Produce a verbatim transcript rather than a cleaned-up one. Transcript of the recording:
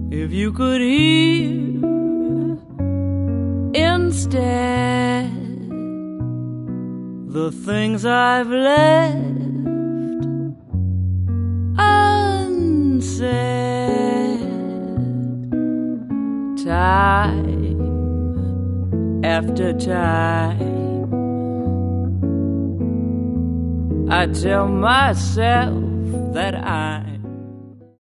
If you could hear instead the things I've left unsaid, time after time, I tell myself that I'm